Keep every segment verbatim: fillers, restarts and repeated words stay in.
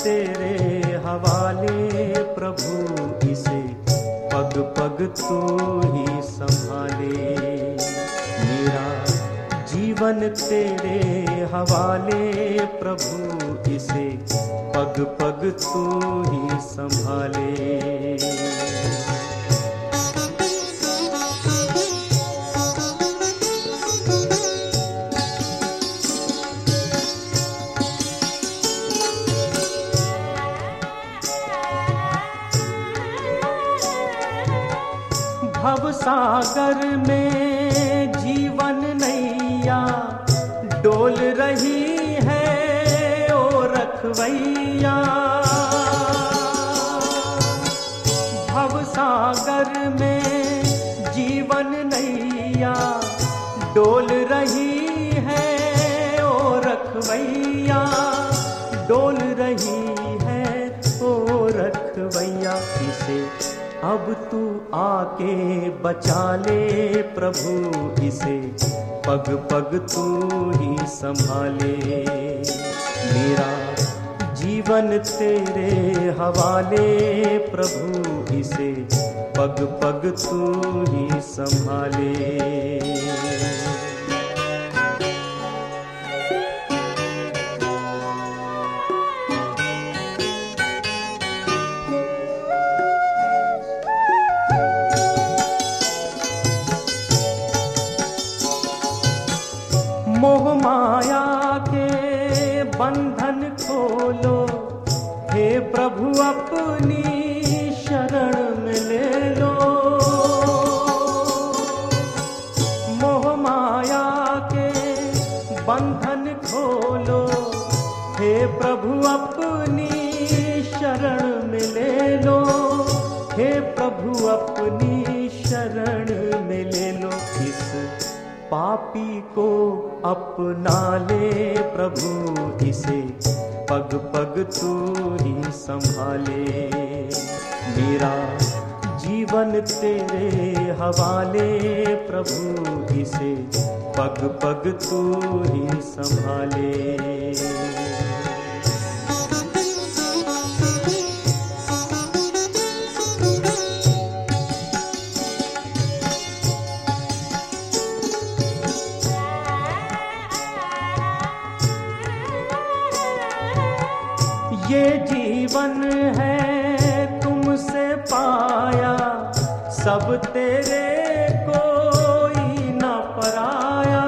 तेरे हवाले प्रभु, इसे पग पग तू ही संभाले। मेरा जीवन तेरे हवाले प्रभु, इसे पग पग तू ही संभाले। भव सागर में जीवन नैया डोल रही है ओ रखवैया। भव सागर में जीवन नैया डोल रही है ओ रखवैया, डोल रही है ओ रखवैया। इसे अब तू आके बचा ले प्रभु, इसे पग पग तू ही संभाले। मेरा जीवन तेरे हवाले प्रभु, इसे पग पग तू ही संभाले। मोह माया के बंधन खोलो, हे प्रभु अपनी शरण में ले लो। मोह माया के बंधन खोलो, हे प्रभु अपनी शरण में ले लो। हे प्रभु अपनी शरण में ले लो। इस पापी को अपना ले प्रभु, इसे पग पग तू ही संभाले। मेरा जीवन तेरे हवाले प्रभु, इसे पग पग तू ही संभाले। ये जीवन है तुमसे पाया, सब तेरे कोई न पराया।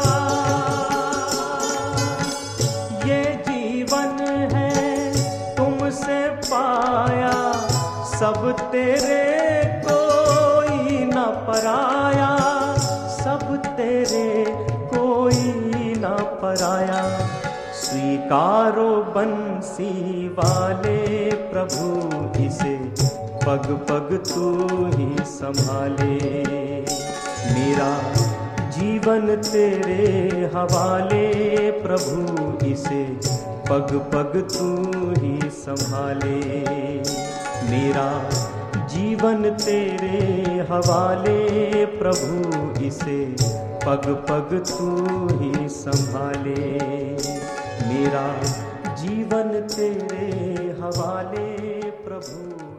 ये जीवन है तुमसे पाया, सब तेरे कोई न पराया, सब तेरे कोई न पराया। स्वीकारो बंसी वाले प्रभु, इसे पग पग तू ही संभाले। मेरा जीवन तेरे हवाले प्रभु, इसे पग पग तू ही संभाले। मेरा जीवन तेरे हवाले प्रभु, इसे पग पग तू ही संभाले। मेरा जीवन तेरे हवाले प्रभु।